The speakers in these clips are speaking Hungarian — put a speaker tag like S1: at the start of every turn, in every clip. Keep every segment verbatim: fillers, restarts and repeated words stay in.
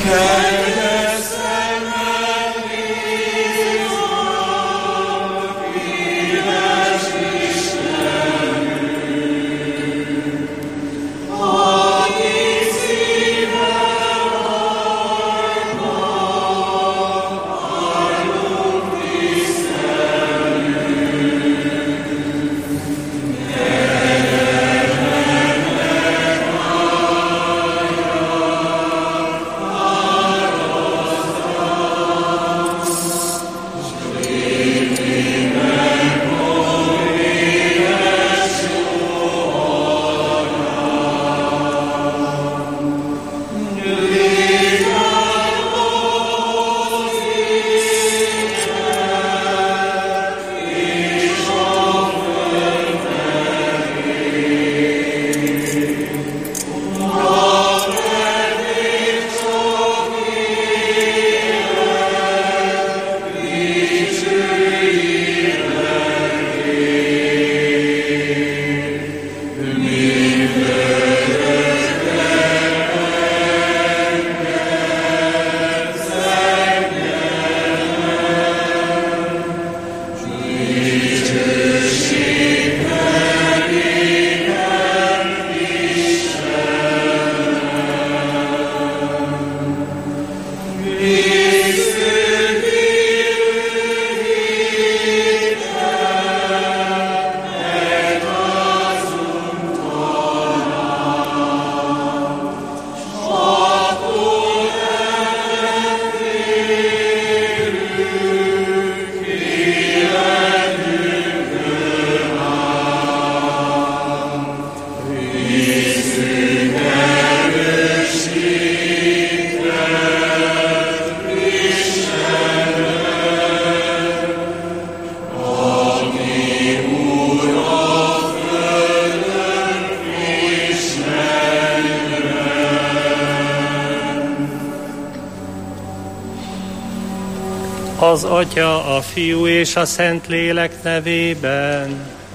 S1: Az Atya, a Fiú és a Szentlélek nevében.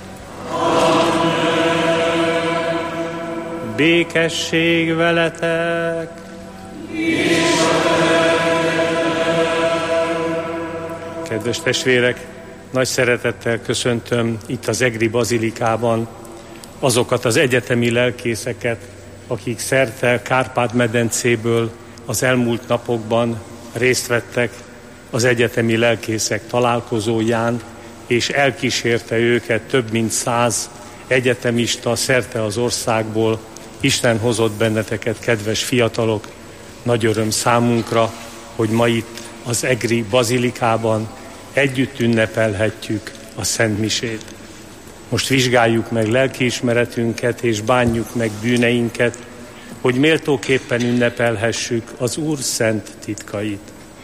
S1: Amen. Békesség veletek. Kedves testvérek, nagy szeretettel köszöntöm itt az Egri Bazilikában azokat az egyetemi lelkészeket, akik szerte Kárpát-medencéből az elmúlt napokban részt vettek az egyetemi lelkészek találkozóján, és elkísérte őket több mint száz egyetemista szerte az országból. Isten hozott benneteket, kedves fiatalok, nagy öröm számunkra, hogy ma itt az Egri Bazilikában együtt ünnepelhetjük a Szent Misét. Most vizsgáljuk meg lelkiismeretünket és bánjuk meg bűneinket, hogy méltóképpen ünnepelhessük az Úr szent titkait.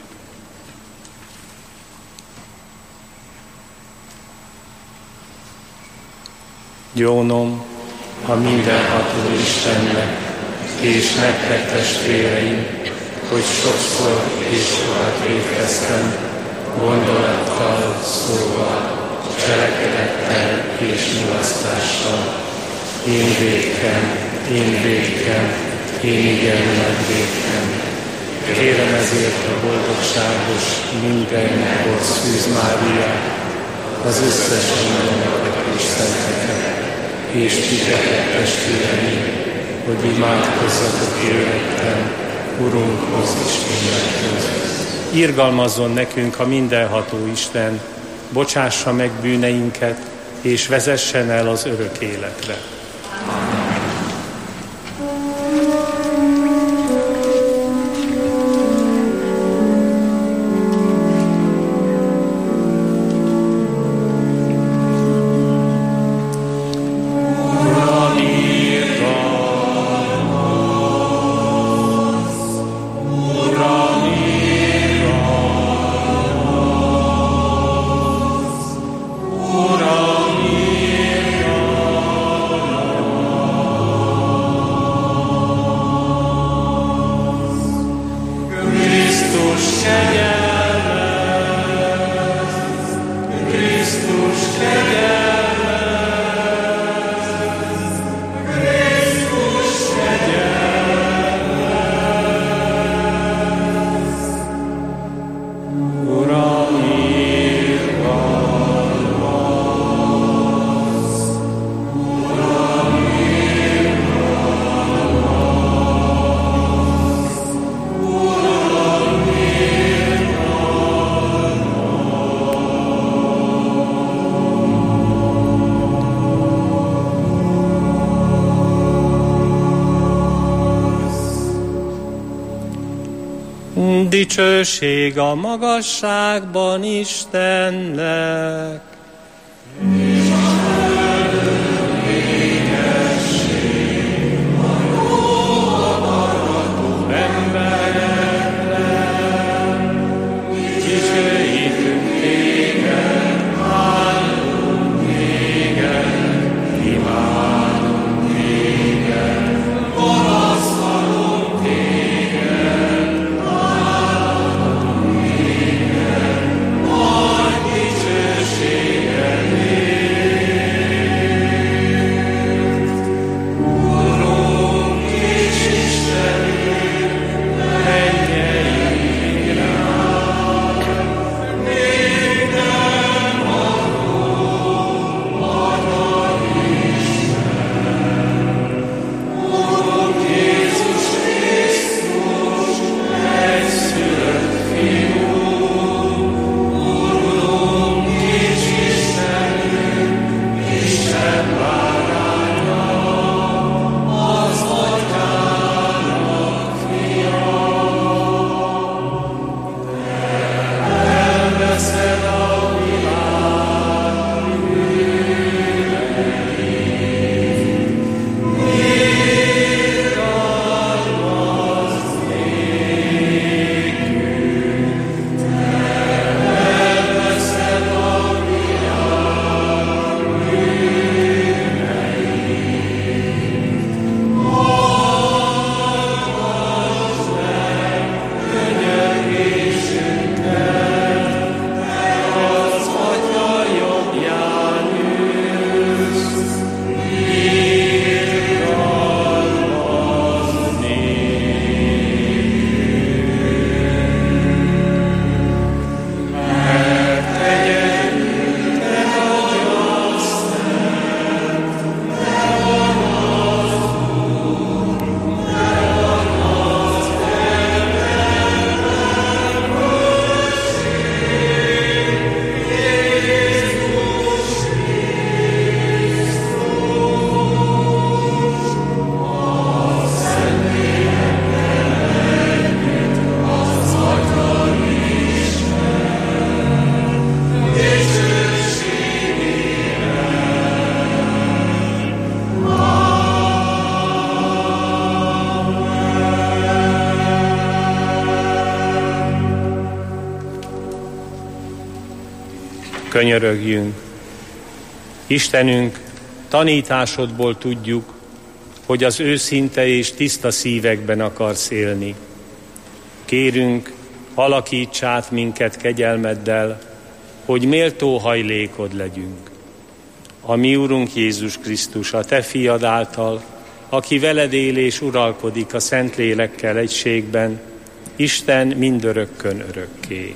S1: Jónom a mindenható Istennek és nektek testvéreim, hogy sokszor és sokat vétkeztem, gondolattal, szóval, cselekedettel és mulasztással. Én vétkem, én vétkem, én igen nagy vétkem. Kérem ezért a boldogságos mindenkor Szűz Máriát, az összes angyalokat és szenteket, és titeket testvéreim, hogy imádkozzatok értem, Urunkhoz Istenhez. Irgalmazzon nekünk a mindenható Isten, bocsássa meg bűneinket, és vezessen el az örök életre. Amen. Dicsőség a magasságban Istennek. Könyörögjünk. Istenünk, tanításodból tudjuk, hogy az őszinte és tiszta szívekben akarsz élni. Kérünk, alakíts át minket kegyelmeddel, hogy méltó hajlékod legyünk. A mi Urunk Jézus Krisztus, a Te fiad által, aki veled él és uralkodik a Szentlélekkel egységben, Isten mindörökkön örökké.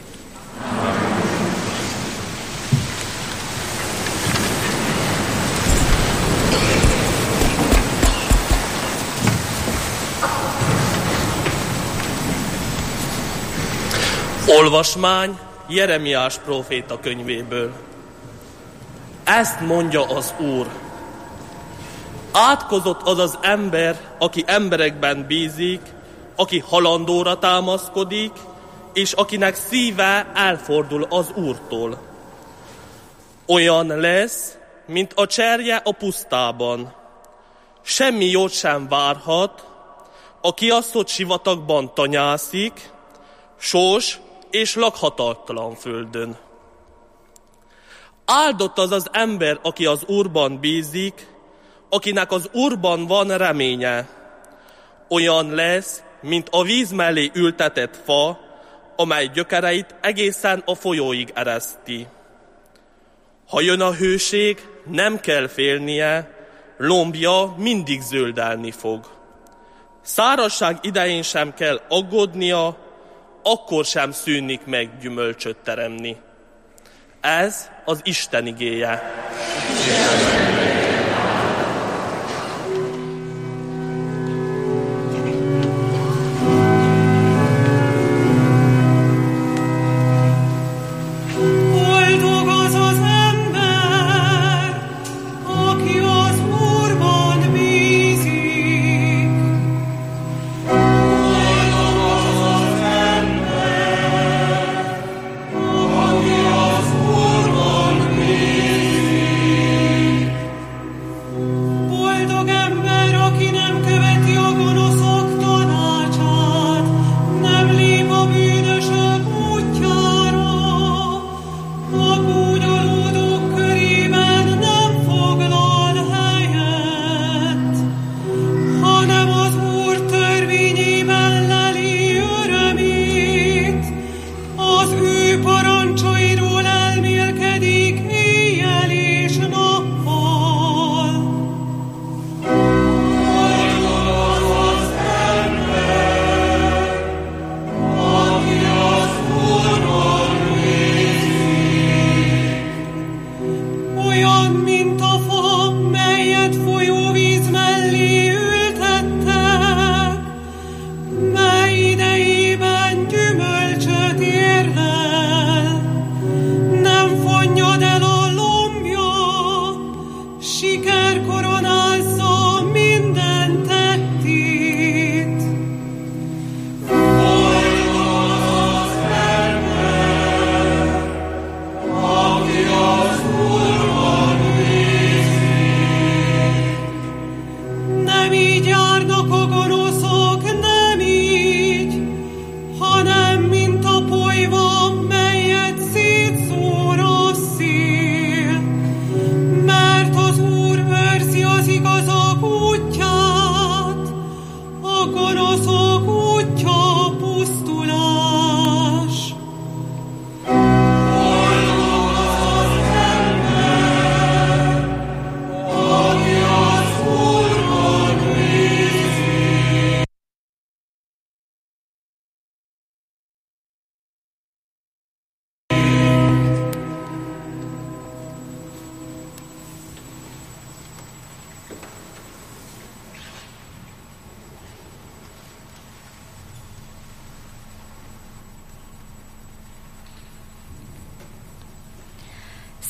S2: Olvasmány Jeremiás próféta könyvéből. Ezt mondja az Úr. Átkozott az az ember, aki emberekben bízik, aki halandóra támaszkodik, és akinek szíve elfordul az Úrtól. Olyan lesz, mint a cserje a pusztában. Semmi jót sem várhat, a kiasztott sivatagban tanyászik, sós és lakhatatlan földön. Áldott az az ember, aki az Úrban bízik, akinek az Úrban van reménye. Olyan lesz, mint a víz mellé ültetett fa, amely gyökereit egészen a folyóig ereszti. Ha jön a hőség, nem kell félnie, lombja mindig zöldelni fog. Szárazság idején sem kell aggódnia, akkor sem szűnik meg gyümölcsöt teremni. Ez az Isten igéje.
S3: Boldog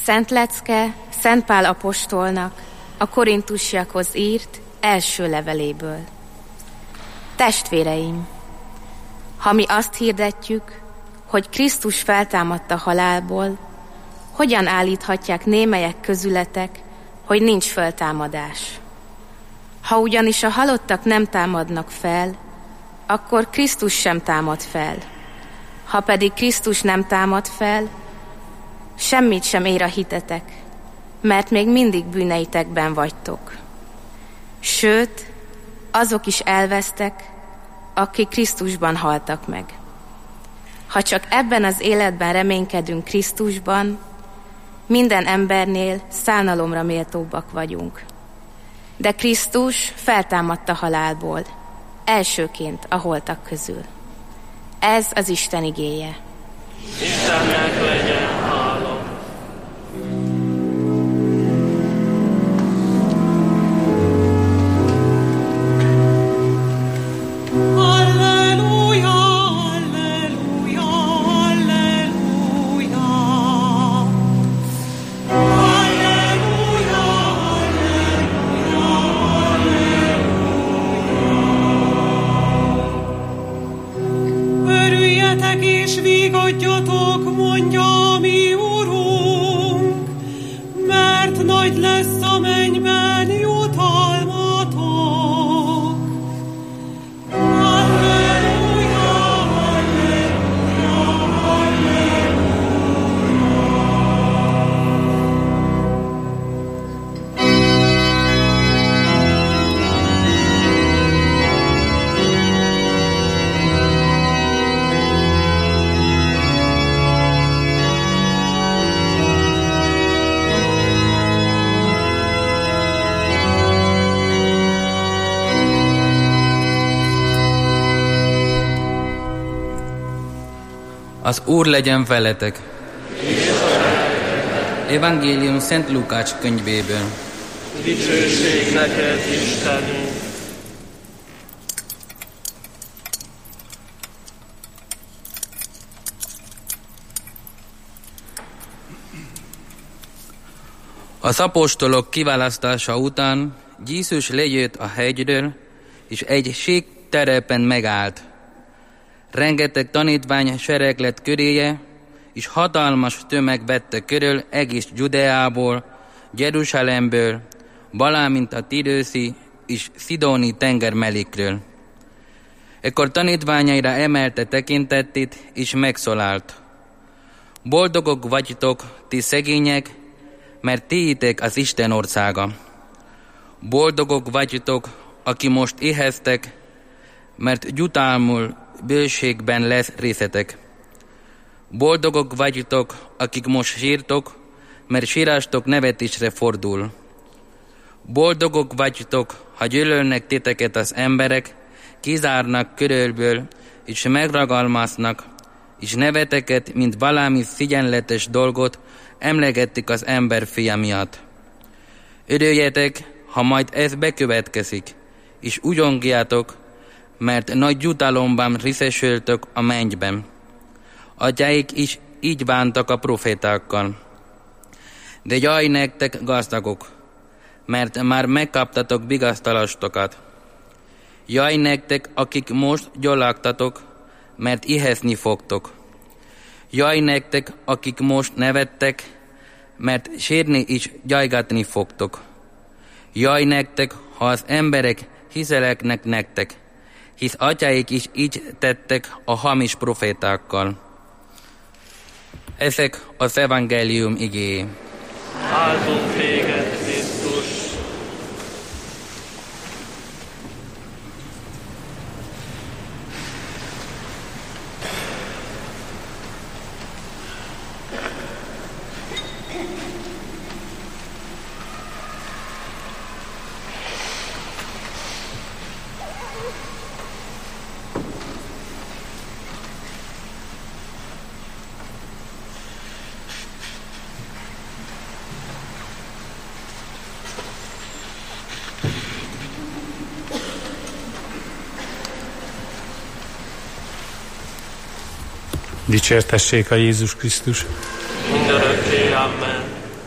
S3: Szent lecke Szent Pál apostolnak a korintusiakhoz írt első leveléből. Testvéreim, ha mi azt hirdetjük, hogy Krisztus feltámadt a halálból, hogyan állíthatják némelyek közületek, hogy nincs feltámadás? Ha ugyanis a halottak nem támadnak fel, akkor Krisztus sem támad fel. Ha pedig Krisztus nem támad fel, semmit sem ér a hitetek, mert még mindig bűneitekben vagytok. Sőt, azok is elvesztek, akik Krisztusban haltak meg. Ha csak ebben az életben reménykedünk Krisztusban, minden embernél szánalomra méltóbbak vagyunk. De Krisztus feltámadt a halálból, elsőként a holtak közül. Ez az Isten igéje.
S2: Istennek legyen hála.
S4: És vigadjatok, mondja mi Urunk, mert nagy lesz a mennyben jutalmatok. Halleluja, halleluja, halleluja.
S5: Az Úr legyen veletek! Evangélium Szent Lukács könyvéből.
S2: Dicsőség neked, Istenünk!
S5: Az apostolok kiválasztása után Jézus lejött a hegyről, és egy síkterepen megállt. Rengeteg tanítvány sereg lett köréje, és hatalmas tömeg vette körül egész Judeából, Jeruzsálemből, valamint a Tirőszi és Szidóni tenger mellékről. Ekkor tanítványaira emelte tekintetét, és megszólalt. Boldogok vagytok, ti szegények, mert tiétek az Isten országa. Boldogok vagytok, aki most éheztek, mert jutalmul bőségben lesz részetek. Boldogok vagytok, akik most sírtok, mert sírástok nevetésre fordul. Boldogok vagytok, ha gyűlölnek titeket az emberek, kizárnak körülből, és megragalmaznak, és neveteket, mint valami szigyenletes dolgot emlegetik az emberfia miatt. Örüljetek, ha majd ez bekövetkezik, és ugyongjátok, mert nagy jutalomban részesültök a mennyben. Atyáik is így bántak a profétákkal. De jaj nektek, gazdagok, mert már megkaptatok vigasztalástokat. Jaj nektek, akik most gyalogtatok, mert éhezni fogtok. Jaj nektek, akik most nevettek, mert sírni is gyajgatni fogtok. Jaj nektek, ha az emberek hiszeleknek nektek, hisz atyáik is így tettek a hamis profétákkal. Ezek az evangélium igéi.
S2: Áldunk téged, Krisztus!
S1: Dicsértessék a Jézus Krisztus!
S2: Mindörökké, amen.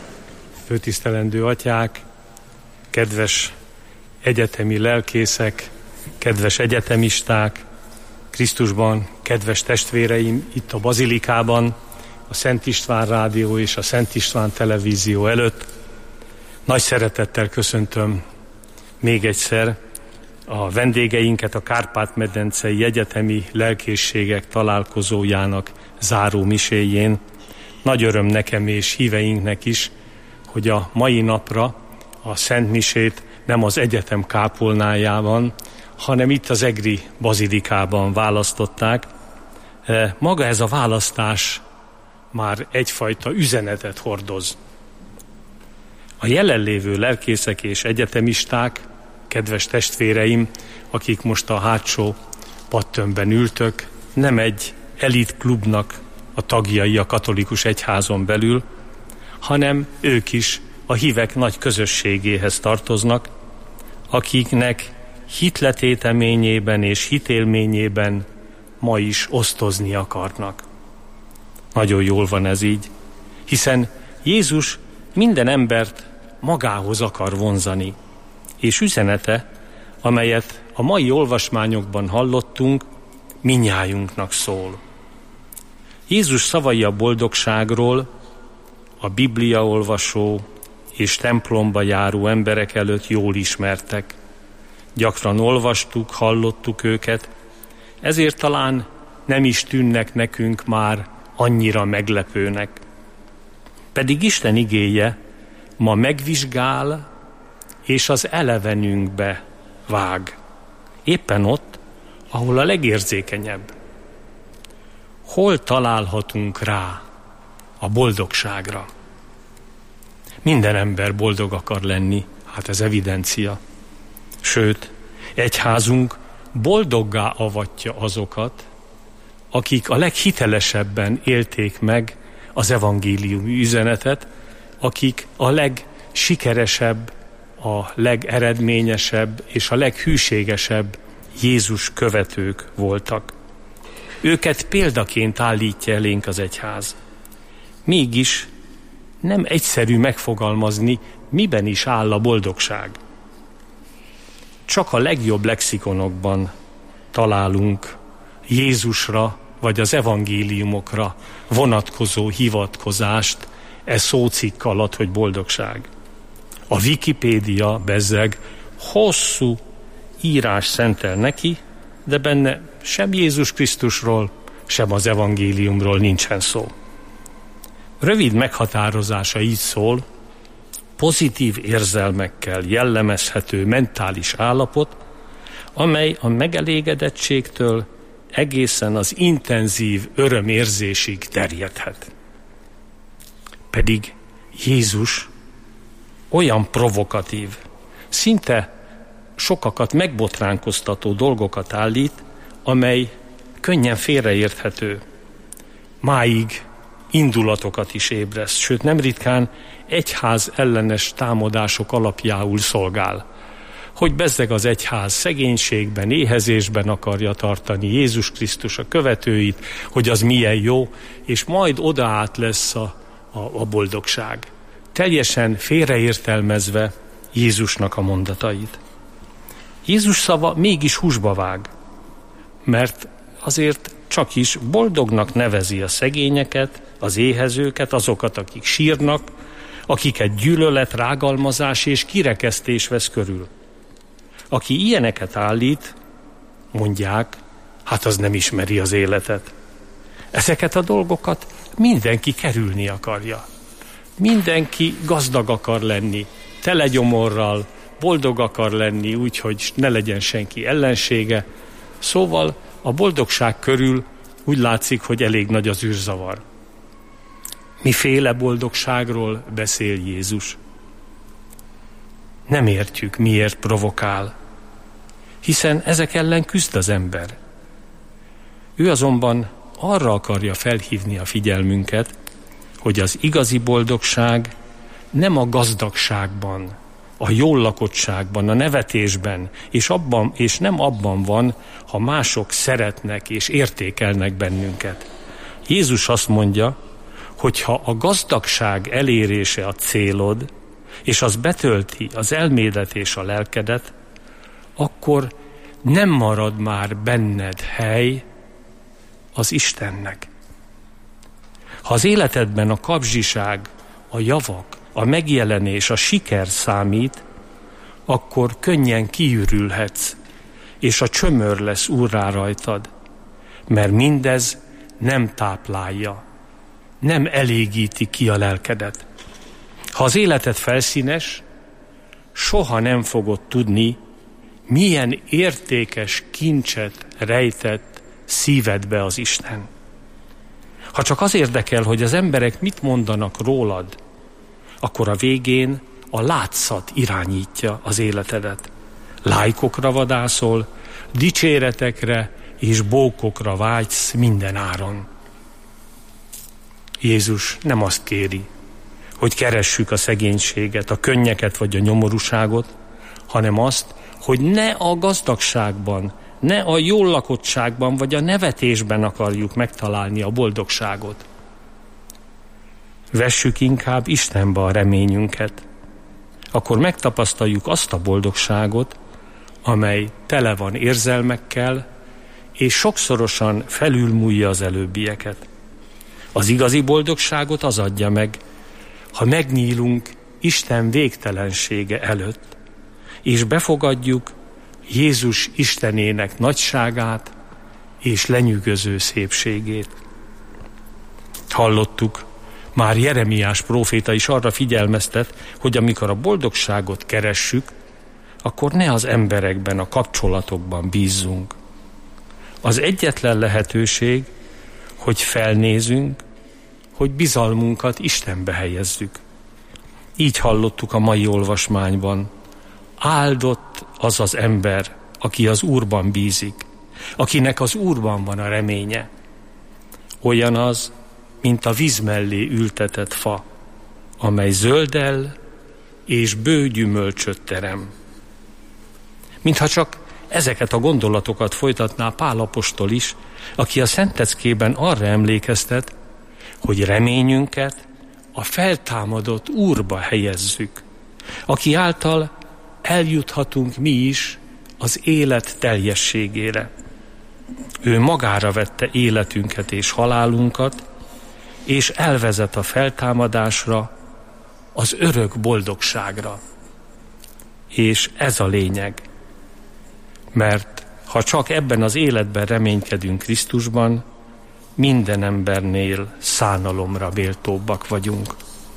S1: főtisztelendő atyák, kedves egyetemi lelkészek, kedves egyetemisták, Krisztusban, kedves testvéreim itt a Bazilikában, a Szent István Rádió és a Szent István Televízió előtt. Nagy szeretettel köszöntöm még egyszer a vendégeinket a Kárpát-medencei Egyetemi Lelkészségek találkozójának záró miséjén. Nagy öröm nekem és híveinknek is, hogy a mai napra a Szent Misét nem az egyetem kápolnájában, hanem itt az egri bazilikában választották. Maga ez a választás már egyfajta üzenetet hordoz. A jelenlévő lelkészek és egyetemisták, kedves testvéreim, akik most a hátsó padtömbben ültök, nem egy elit klubnak a tagjai a katolikus egyházon belül, hanem ők is a hívek nagy közösségéhez tartoznak, akiknek hitletéteményében és hitélményében ma is osztozni akarnak. Nagyon jól van ez így, hiszen Jézus minden embert magához akar vonzani, és üzenete, amelyet a mai olvasmányokban hallottunk, mindnyájunknak szól. Jézus szavai a boldogságról a Biblia olvasó és templomba járó emberek előtt jól ismertek. Gyakran olvastuk, hallottuk őket, ezért talán nem is tűnnek nekünk már annyira meglepőnek. Pedig Isten igéje ma megvizsgál, és az elevenünkbe vág. Éppen ott, ahol a legérzékenyebb. Hol találhatunk rá a boldogságra? Minden ember boldog akar lenni, hát ez evidencia. Sőt, egyházunk boldoggá avatja azokat, akik a leghitelesebben élték meg az evangéliumi üzenetet, akik a legsikeresebb, a legeredményesebb és a leghűségesebb Jézus követők voltak. Őket példaként állítja elénk az egyház. Mégis nem egyszerű megfogalmazni, miben is áll a boldogság. Csak a legjobb lexikonokban találunk Jézusra vagy az evangéliumokra vonatkozó hivatkozást e szócikk alatt, hogy boldogság. A Wikipédia bezzeg hosszú írás szentel neki, de benne sem Jézus Krisztusról, sem az evangéliumról nincsen szó. Rövid meghatározása így szól: pozitív érzelmekkel jellemezhető mentális állapot, amely a megelégedettségtől egészen az intenzív örömérzésig terjedhet. Pedig Jézus olyan provokatív, szinte sokakat megbotránkoztató dolgokat állít, amely könnyen félreérthető. Máig indulatokat is ébreszt, sőt nem ritkán egyház ellenes támadások alapjául szolgál. Hogy bezzeg az egyház szegénységben, éhezésben akarja tartani Jézus Krisztus a követőit, hogy az milyen jó, és majd odaát lesz a, a, a boldogság. Teljesen félreértelmezve Jézusnak a mondatait. Jézus szava mégis húsba vág, mert azért csak is boldognak nevezi a szegényeket, az éhezőket, azokat, akik sírnak, akiket gyűlölet, rágalmazás és kirekesztés vesz körül. Aki ilyeneket állít, mondják, hát az nem ismeri az életet. Ezeket a dolgokat mindenki kerülni akarja. Mindenki gazdag akar lenni, tele gyomorral, boldog akar lenni, úgyhogy ne legyen senki ellensége. Szóval a boldogság körül úgy látszik, hogy elég nagy az űrzavar. Miféle boldogságról beszél Jézus? Nem értjük, miért provokál, hiszen ezek ellen küzd az ember. Ő azonban arra akarja felhívni a figyelmünket, hogy az igazi boldogság nem a gazdagságban, a jól lakottságban, a nevetésben, és, abban, és nem abban van, ha mások szeretnek és értékelnek bennünket. Jézus azt mondja, hogyha a gazdagság elérése a célod, és az betölti az elmédet és a lelkedet, akkor nem marad már benned hely az Istennek. Ha az életedben a kapzsiság, a javak, a megjelenés, a siker számít, akkor könnyen kiürülhetsz, és a csömör lesz úrrá rajtad, mert mindez nem táplálja, nem elégíti ki a lelkedet. Ha az életed felszínes, soha nem fogod tudni, milyen értékes kincset rejtett szívedbe az Isten. Ha csak az érdekel, hogy az emberek mit mondanak rólad, akkor a végén a látszat irányítja az életedet. Lájkokra vadászol, dicséretekre és bókokra vágysz minden áron. Jézus nem azt kéri, hogy keressük a szegénységet, a könnyeket vagy a nyomorúságot, hanem azt, hogy ne a gazdagságban, ne a jól lakottságban vagy a nevetésben akarjuk megtalálni a boldogságot. Vessük inkább Istenbe a reményünket, akkor megtapasztaljuk azt a boldogságot, amely tele van érzelmekkel, és sokszorosan felülmúlja az előbbieket. Az igazi boldogságot az adja meg, ha megnyílunk Isten végtelensége előtt, és befogadjuk Jézus Istenének nagyságát és lenyűgöző szépségét. Hallottuk, már Jeremiás próféta is arra figyelmeztet, hogy amikor a boldogságot keressük, akkor ne az emberekben, a kapcsolatokban bízzunk. Az egyetlen lehetőség, hogy felnézünk, hogy bizalmunkat Istenbe helyezzük. Így hallottuk a mai olvasmányban. Áldott az az ember, aki az Úrban bízik, akinek az Úrban van a reménye. Olyan az, mint a víz mellé ültetett fa, amely zöldel és bő gyümölcsöt terem. Mintha csak ezeket a gondolatokat folytatná Pál apostol is, aki a Szentleckében arra emlékeztet, hogy reményünket a feltámadott Úrba helyezzük, aki által eljuthatunk mi is az élet teljességére. Ő magára vette életünket és halálunkat, és elvezet a feltámadásra, az örök boldogságra. És ez a lényeg. Mert ha csak ebben az életben reménykedünk Krisztusban, minden embernél szánalomra méltóbbak vagyunk.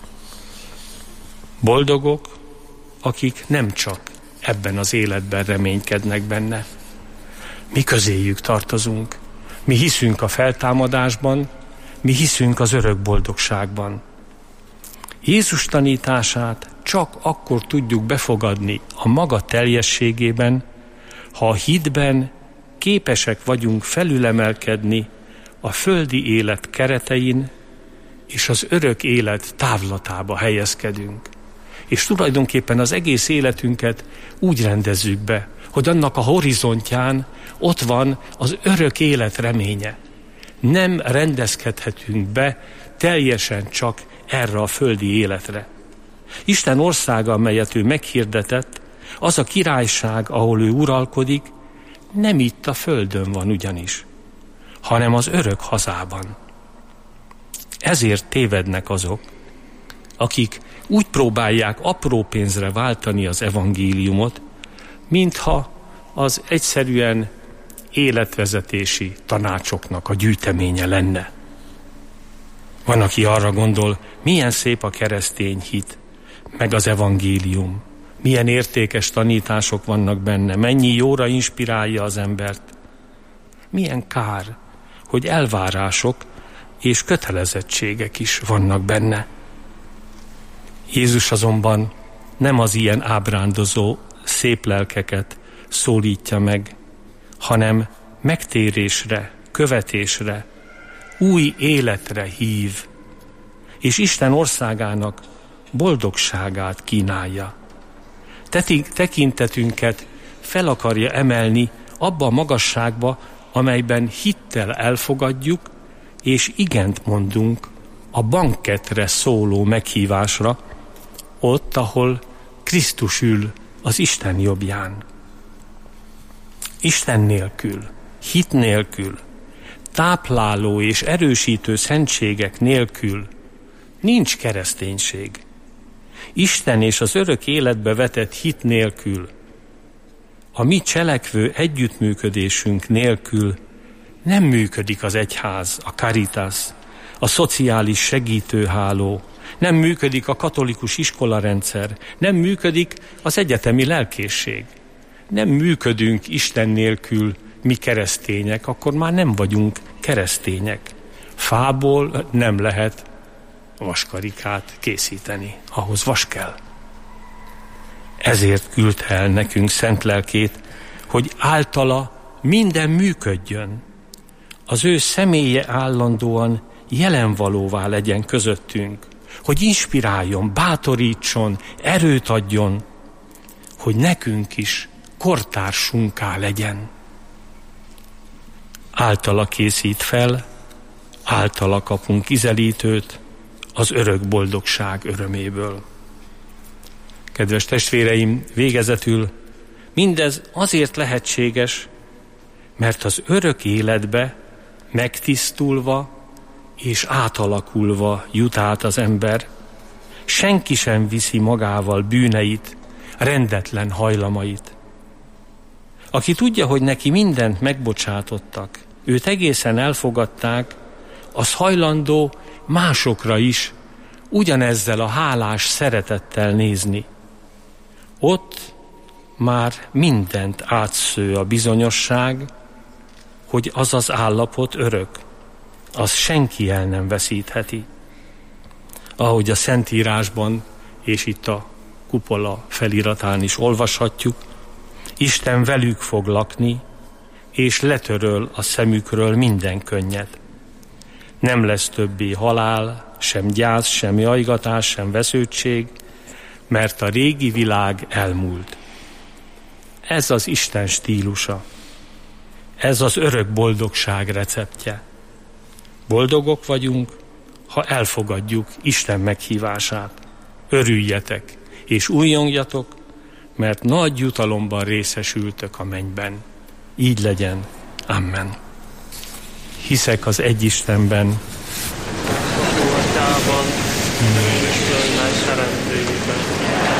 S1: Boldogok, akik nem csak ebben az életben reménykednek benne. Mi közéjük tartozunk. Mi hiszünk a feltámadásban, mi hiszünk az örök boldogságban. Jézus tanítását csak akkor tudjuk befogadni a maga teljességében, ha a hitben képesek vagyunk felülemelkedni a földi élet keretein, és az örök élet távlatába helyezkedünk. És tulajdonképpen az egész életünket úgy rendezzük be, hogy annak a horizontján ott van az örök élet reménye. Nem rendezkedhetünk be teljesen csak erre a földi életre. Isten országa, amelyet ő meghirdetett, az a királyság, ahol ő uralkodik, nem itt a földön van ugyanis, hanem az örök hazában. Ezért tévednek azok, akik úgy próbálják apró pénzre váltani az evangéliumot, mintha az egyszerűen életvezetési tanácsoknak a gyűjteménye lenne. Van, aki arra gondol, milyen szép a keresztény hit, meg az evangélium, milyen értékes tanítások vannak benne, mennyi jóra inspirálja az embert. Milyen kár, hogy elvárások és kötelezettségek is vannak benne. Jézus azonban nem az ilyen ábrándozó szép lelkeket szólítja meg, hanem megtérésre, követésre, új életre hív, és Isten országának boldogságát kínálja. Tekintetünket fel akarja emelni abba a magasságba, amelyben hittel elfogadjuk, és igent mondunk a banketre szóló meghívásra, ott, ahol Krisztus ül az Isten jobbján. Isten nélkül, hit nélkül, tápláló és erősítő szentségek nélkül nincs kereszténység. Isten és az örök életbe vetett hit nélkül, a mi cselekvő együttműködésünk nélkül nem működik az egyház, a Caritas, a szociális segítőháló, nem működik a katolikus iskolarendszer, nem működik az egyetemi lelkészség. Nem működünk Isten nélkül mi keresztények, akkor már nem vagyunk keresztények. Fából nem lehet vaskarikát készíteni, ahhoz vas kell. Ezért küldte el nekünk szent lelkét, hogy általa minden működjön. Az ő személye állandóan jelenvalóvá legyen közöttünk, hogy inspiráljon, bátorítson, erőt adjon, hogy nekünk is kortársunká legyen. Általa készít fel, általa kapunk ízelítőt az örök boldogság öröméből. Kedves testvéreim, végezetül mindez azért lehetséges, mert az örök életbe megtisztulva és átalakulva jut át az ember. Senki sem viszi magával bűneit, rendetlen hajlamait. Aki tudja, hogy neki mindent megbocsátottak, őt egészen elfogadták, az hajlandó másokra is ugyanezzel a hálás szeretettel nézni. Ott már mindent átsző a bizonyosság, hogy az az állapot örök, az senki el nem veszítheti. Ahogy a Szentírásban és itt a kupola feliratán is olvashatjuk, Isten velük fog lakni, és letöröl a szemükről minden könnyet. Nem lesz többé halál, sem gyász, sem jajgatás, sem vesződtség, mert a régi világ elmúlt. Ez az Isten stílusa. Ez az örök boldogság receptje. Boldogok vagyunk, ha elfogadjuk Isten meghívását. Örüljetek és újjongjatok, mert nagy jutalomban részesültök a mennyben. Így legyen. Amen. Hiszek az egy Istenben,
S2: Atyában, és Földben teremtőjében.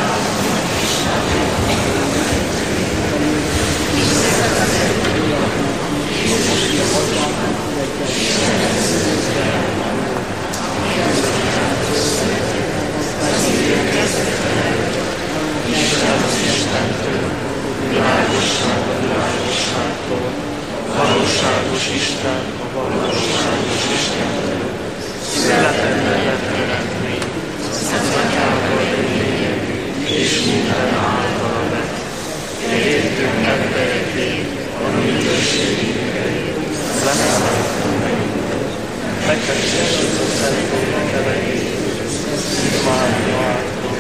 S4: Valóságos Isten, a valóságos Istentől, született teremtmény, szentanyával lényeg, és minden által lett. Értünk emberekért, a mindőségünket, leszálltunk meg, megkezdjük a Szentlélek erejét, várja által,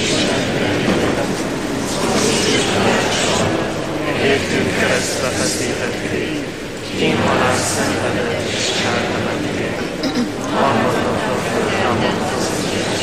S4: értünk keresztre feszítették, kínhalál szenvedett és cseltemették, harmadnapra föltámadt az ügyes.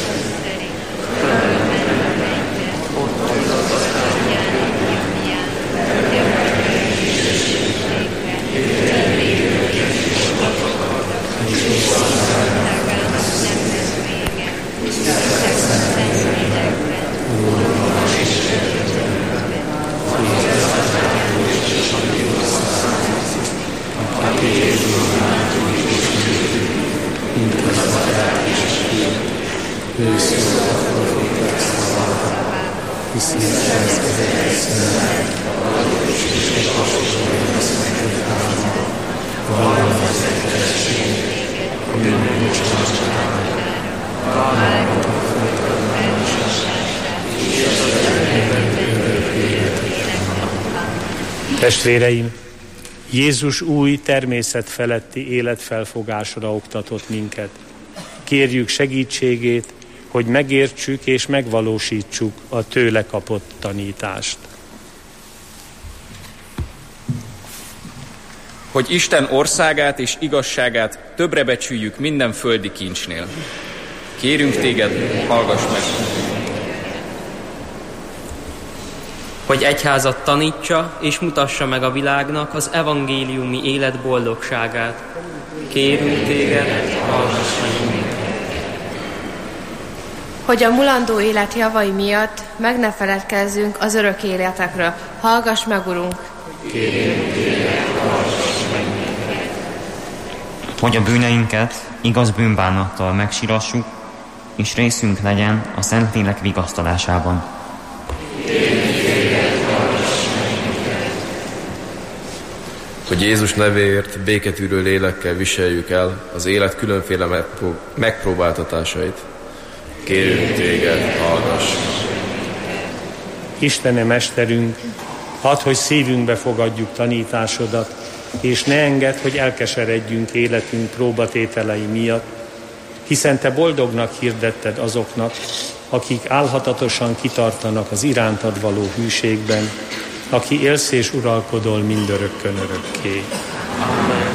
S4: Földön, ott volt az atyának könnyű, gyermekek egészségben, értékeket és adatokat, és visszatágán a szemben vége, visszatágán szenvedekben, úrban és sértetőben, hogy ez az atyának és a mi országnak, aki Jézusnál is mint az atyák és fiú, ő szól a proféták szavával, hiszen ez az egészen valós és hasonló megkötárva, valami az egyesség, a bűnbocsására, vállalmat a földönmányosság, és az örökében örök életében.
S1: Testvéreim, Jézus új természetfeletti életfelfogásra oktatott minket. Kérjük segítségét, hogy megértsük és megvalósítsuk a tőle kapott tanítást.
S6: hogy Isten országát és igazságát többre becsüljük minden földi kincsnél. Kérünk téged, hallgass meg!
S7: Hogy egyházat tanítsa és mutassa meg a világnak az evangéliumi élet boldogságát. Kérünk téged, hallgass meg!
S3: Hogy a mulandó élet javai miatt meg ne feledkezzünk az örök életekről. Hallgass meg, Urunk!
S8: Kérünk téged, hallgass meg! Hogy a bűneinket igaz bűnbánattal megsirassuk, és részünk legyen a Szentlélek vigasztalásában.
S9: Hogy Jézus nevéért béketűrő lélekkel viseljük el az élet különféle megpró- megpróbáltatásait. Kérünk téged, hallgass!
S1: Istene Mesterünk, hadd, hogy szívünkbe fogadjuk tanításodat, és ne engedd, hogy elkeseredjünk életünk próbatételei miatt, hiszen te boldognak hirdetted azoknak, akik álhatatosan kitartanak az irántad való hűségben, aki élsz és uralkodol mindörökkön örökké.
S7: Amen.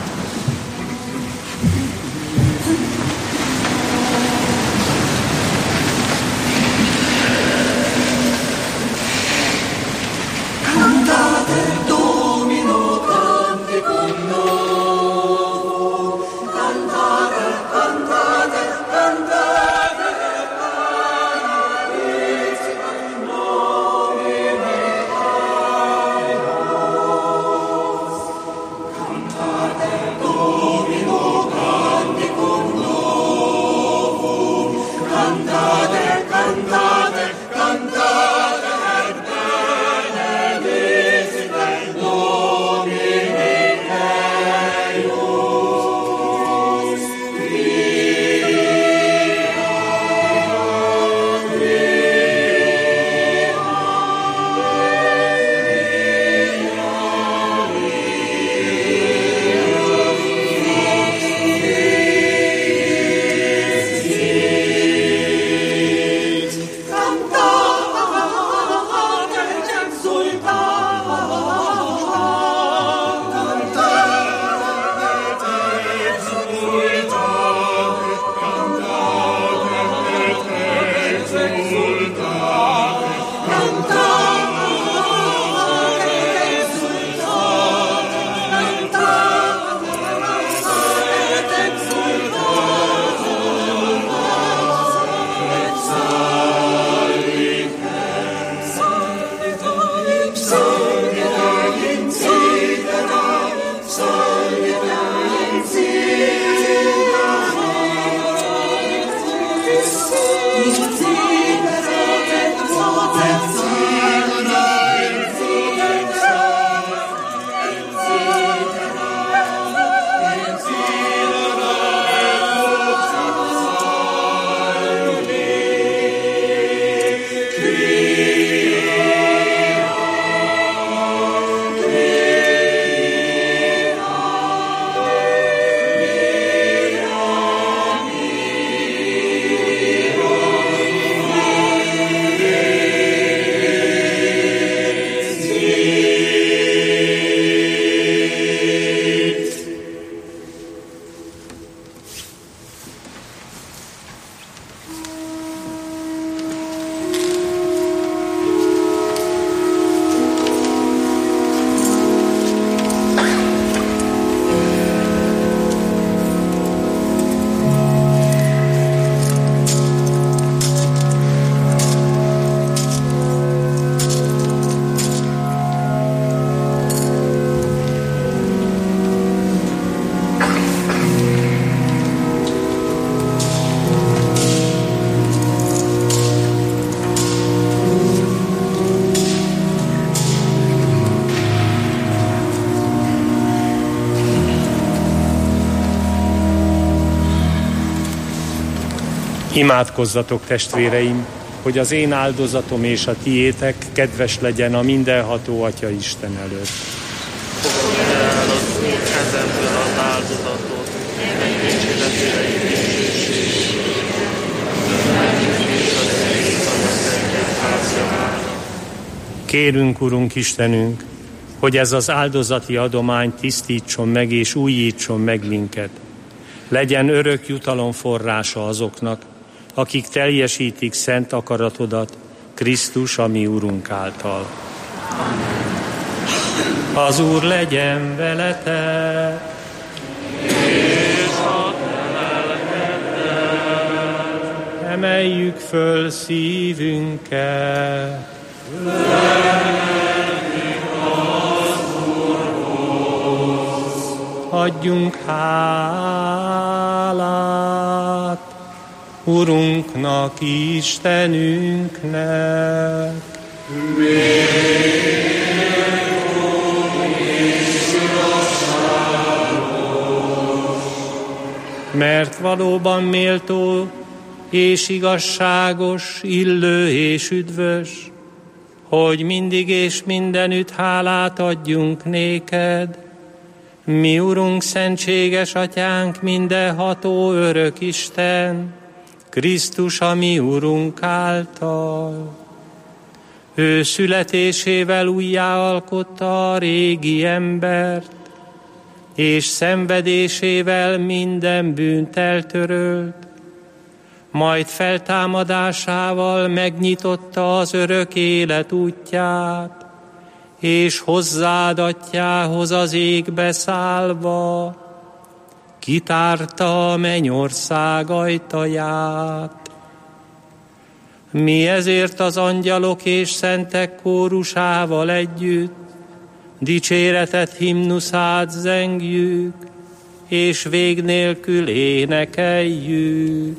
S1: Imádkozzatok, testvéreim, hogy az én áldozatom és a tiétek kedves legyen a mindenható Atya Isten előtt.
S2: Fogadj el az Úr kezemből az áldozatot, megdicséretére
S1: Kérünk, Urunk Istenünk, hogy ez az áldozati adomány tisztítson meg és újítson meg minket. Legyen örök jutalom forrása azoknak, akik teljesítik szent akaratodat Krisztus, a mi Urunk által. Az Úr legyen veletek! Emeljük föl szívünket! Adjunk hálát Urunknak, Istenünknek. Mert valóban méltó és igazságos, illő és üdvös, hogy mindig és mindenütt hálát adjunk néked, mi Urunk, szentséges Atyánk, mindenható örök Isten, Krisztus, a mi Urunk által. Ő születésével újjáalkotta a régi embert, és szenvedésével minden bűnt eltörölt, majd feltámadásával megnyitotta az örök élet útját, és hozzád atyához az égbe szállva kitárta a mennyország ajtaját. Mi ezért az angyalok és szentek kórusával együtt dicséretet himnuszát zengjük, és vég nélkül énekeljük.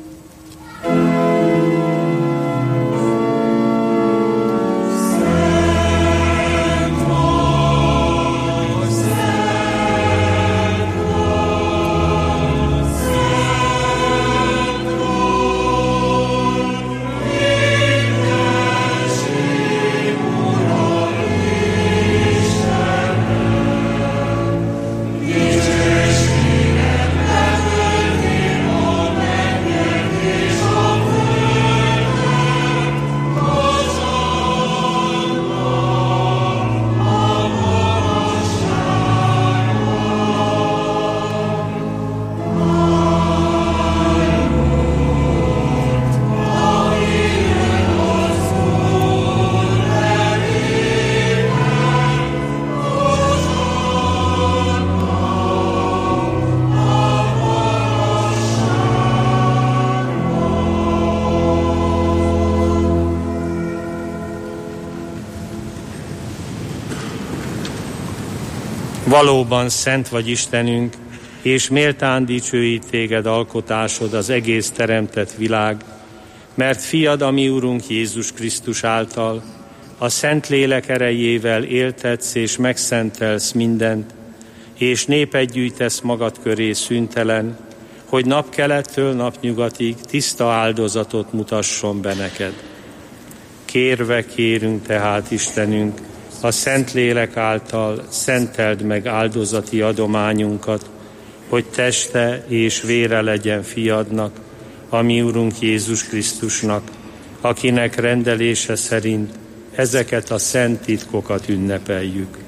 S1: Valóban szent vagy Istenünk, és méltán dicsőít téged alkotásod, az egész teremtett világ, mert fiad, a mi Urunk Jézus Krisztus által, a szent lélek erejével éltetsz és megszentelsz mindent, és népet gyűjtesz magad köré szüntelen, hogy napkelettől napnyugatig tiszta áldozatot mutasson be neked. Kérve kérünk tehát, Istenünk, a szent lélek által szenteld meg áldozati adományunkat, hogy teste és vére legyen fiadnak, a mi Urunk Jézus Krisztusnak, akinek rendelése szerint ezeket a szent titkokat ünnepeljük.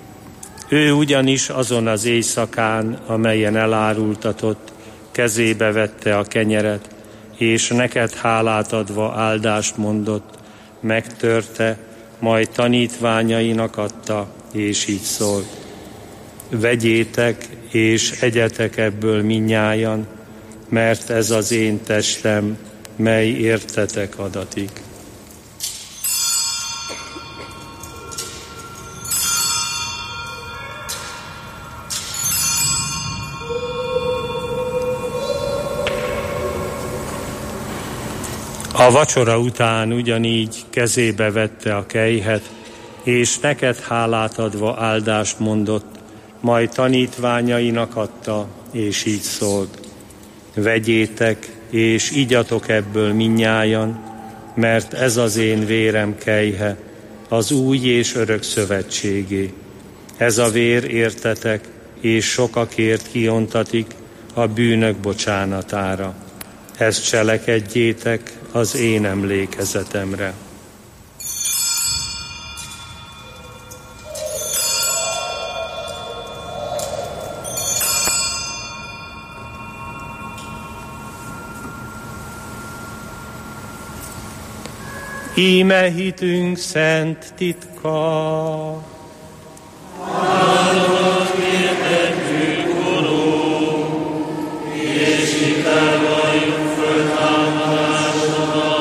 S1: Ő ugyanis azon az éjszakán, amelyen elárultatott, kezébe vette a kenyeret, és neked hálát adva áldást mondott, megtörte, majd tanítványainak adta, és így szólt: vegyétek és egyetek ebből mindnyájan, mert ez az én testem, mely értetek adatik. A vacsora után ugyanígy kezébe vette a kejhet, és neked hálát adva áldást mondott, majd tanítványainak adta, és így szólt: vegyétek, és igyatok ebből mindnyájan, mert ez az én vérem kejhe, az új és örök szövetségé. Ez a vér értetek, és sokakért kiontatik a bűnök bocsánatára. Ezt cselekedjétek az én emlékezetemre. Íme hitünk szent titka.
S10: Áldomat kértetjük, Urunk, és hitel vagyunk föltámadásodra,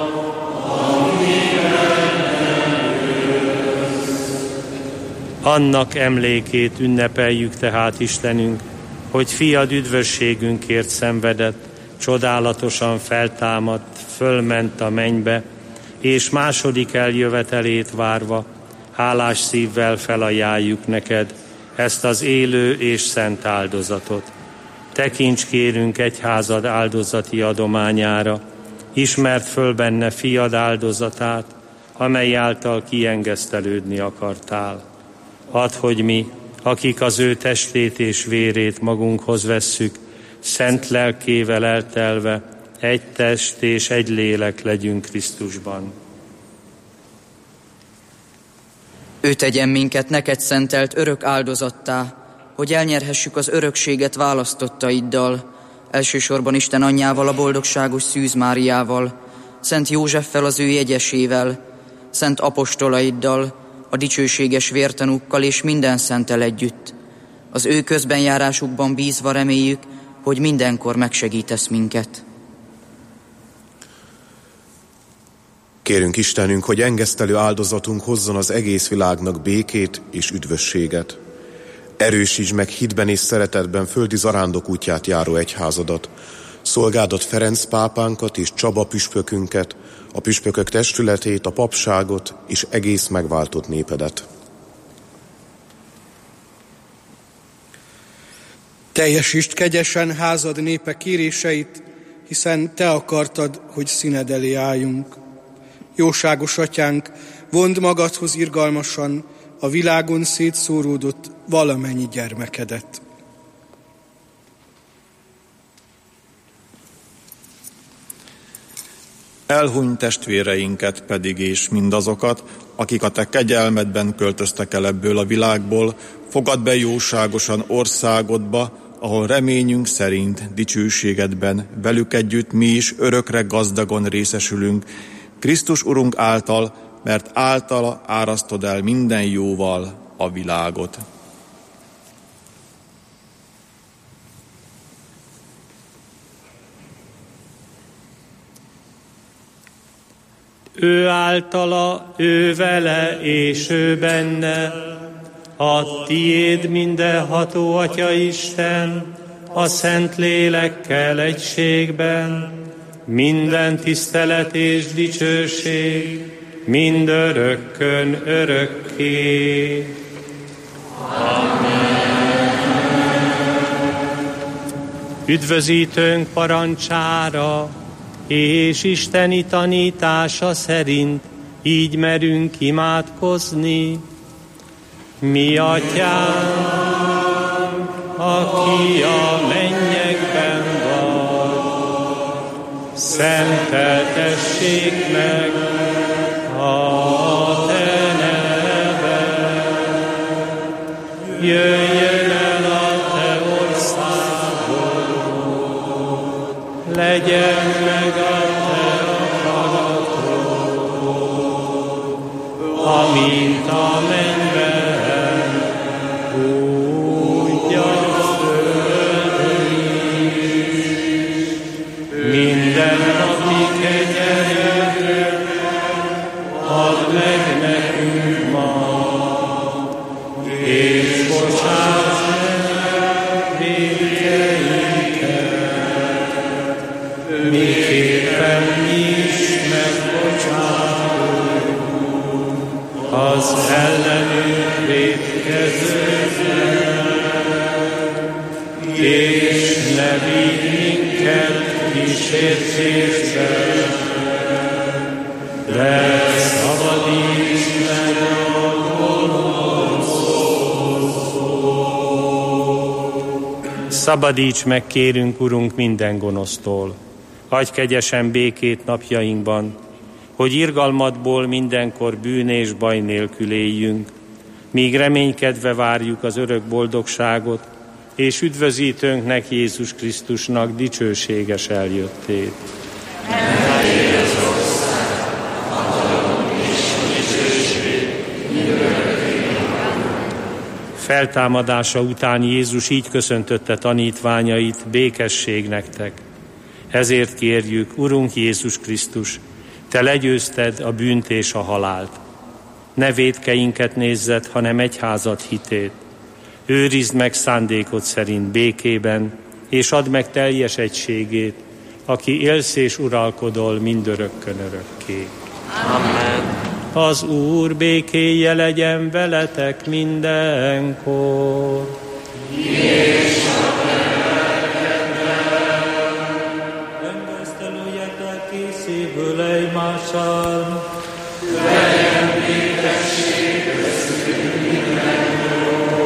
S10: amiben eljössz.
S1: Annak emlékét ünnepeljük tehát, Istenünk, hogy fiad üdvösségünkért szenvedett, csodálatosan feltámadt, fölment a mennybe, és második eljövetelét várva, hálás szívvel felajánljuk neked ezt az élő és szent áldozatot. Tekints kérünk egyházad áldozati adományára, ismerd föl benne fiad áldozatát, amely által kiengesztelődni akartál. Add, hogy mi, akik az ő testét és vérét magunkhoz vesszük, szent lelkével eltelve, egy test és egy lélek legyünk Krisztusban.
S11: Ő tegyen minket neked szentelt örök áldozattá, hogy elnyerhessük az örökséget választottaiddal, elsősorban Isten anyjával, a boldogságos Szűz Máriával, Szent Józseffel, az ő jegyesével, szent apostolaiddal, a dicsőséges vértanúkkal és minden szenttel együtt. Az ő közbenjárásukban bízva reméljük, hogy mindenkor megsegítesz minket.
S12: Kérünk Istenünk, hogy engesztelő áldozatunk hozzon az egész világnak békét és üdvösséget. Erősítsd meg hitben és szeretetben földi zarándok útját járó egyházadat, szolgádat Ferenc pápánkat és Csaba püspökünket, a püspökök testületét, a papságot és egész megváltott népedet.
S13: Teljesítsd kegyesen házad népe kéréseit, hiszen te akartad, hogy színed elé álljunk. Jóságos atyánk, vondd magadhoz irgalmasan a világon szétszóródott valamennyi gyermekedet.
S14: Elhuny testvéreinket pedig és mindazokat, akik a te kegyelmedben költöztek el ebből a világból, fogadd be jóságosan országodba, ahol reményünk szerint dicsőségedben velük együtt mi is örökre gazdagon részesülünk, Krisztus Urunk által, mert általa árasztod el minden jóval a világot.
S1: Ő általa, ő vele és ő benne, a tiéd mindenható Atya Isten, a Szent Lélekkel egységben, minden tisztelet és dicsőség, mindörökkön örökké. Amen. Üdvözítőnk parancsára és isteni tanítása szerint így merünk imádkozni. Mi Atyánk, aki a mennyekben vagy, szenteltessék meg a te neved. Jöjjön el a te országod, legyen meg a te akaratod, amint a mennyben, úgy a földön is. Minden napi kenyerünket add meg nekünk ma, és bocsáss meg vétkeinket, miképpen mi is megbocsátunk az ellenünk vétkezőknek, és ne vigy minket kísértésbe, de szabadíts meg a gonosztól. Szabadíts meg, kérünk, Urunk, minden gonosztól. Adj kegyesen békét napjainkban, hogy irgalmadból mindenkor bűn és baj nélkül éljünk, míg reménykedve várjuk az örök boldogságot, és üdvözítőnknek, Jézus Krisztusnak dicsőséges eljöttét.
S10: Mert az ország, a
S1: feltámadása után Jézus így köszöntötte tanítványait: békesség nektek. Ezért kérjük, Urunk Jézus Krisztus, Te legyőzted a bűnt és a halált. Ne vétkeinket nézzed, hanem egyházad hitét. Őrizd meg szándékod szerint békében, és add meg teljes egységét, aki élsz és uralkodol mindörökkön örökké.
S2: Amen.
S1: Az Úr békéje legyen veletek mindenkor.
S10: És a
S1: Önvesztelőjetek készívül egymással.
S10: legyen békesség köztünk mindenkor.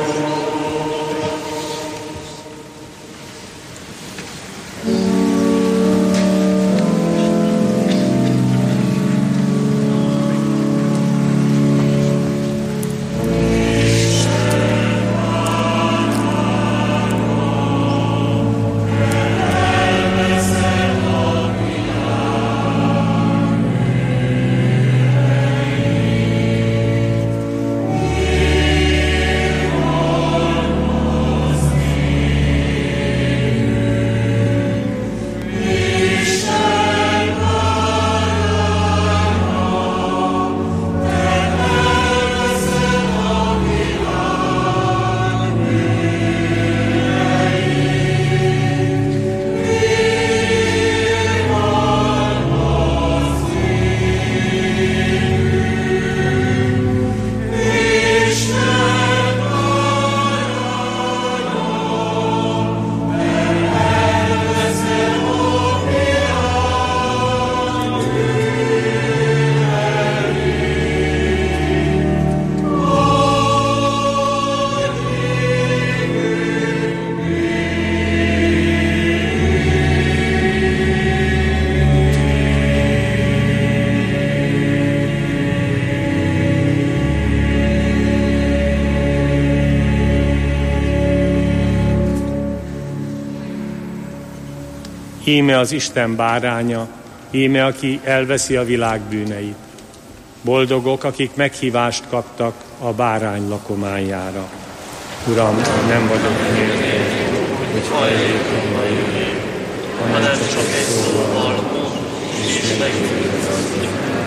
S1: Íme az Isten báránya, íme aki elveszi a világ bűneit. Boldogok, akik meghívást kaptak a bárány lakományára. Uram, nem vagyok méltó, hogy hajlékomba jöjjél, hanem csak egy szóval mondd, és meggyőzöd az Isten.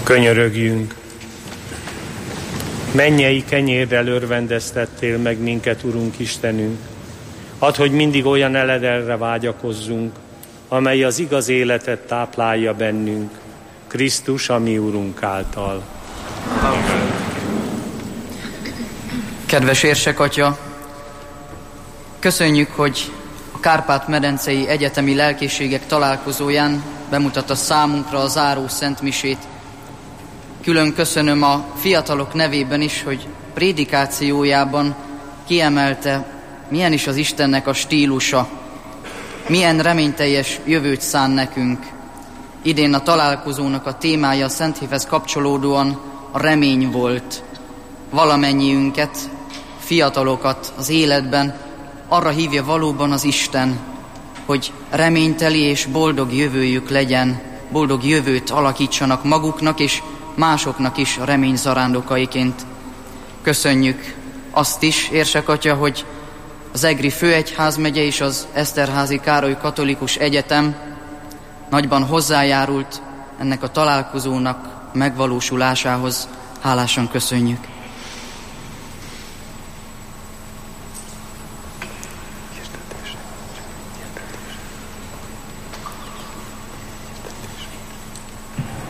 S1: Könyörögjünk. Mennyei kenyérrel örvendeztettél meg minket, Urunk Istenünk. Add, hogy mindig olyan eledelre vágyakozzunk, amely az igaz életet táplálja bennünk, Krisztus, a mi Urunk által.
S11: Amen. Kedves érsekatya, köszönjük, hogy a Kárpát-medencei Egyetemi Lelkészségek találkozóján bemutatta számunkra a záró szentmisét. Külön köszönöm a fiatalok nevében is, hogy prédikációjában kiemelte, milyen is az Istennek a stílusa, milyen reményteljes jövőt szán nekünk. Idén a találkozónak a témája a Szent Hévhez kapcsolódóan a remény volt. Valamennyiünket, fiatalokat az életben arra hívja valóban az Isten, hogy reményteli és boldog jövőjük legyen, boldog jövőt alakítsanak maguknak és másoknak is a remény zarándokaiként. Köszönjük azt is, érsekatya, hogy az Egri Főegyházmegye és az Eszterházi Károly Katolikus Egyetem nagyban hozzájárult ennek a találkozónak megvalósulásához. Hálásan köszönjük.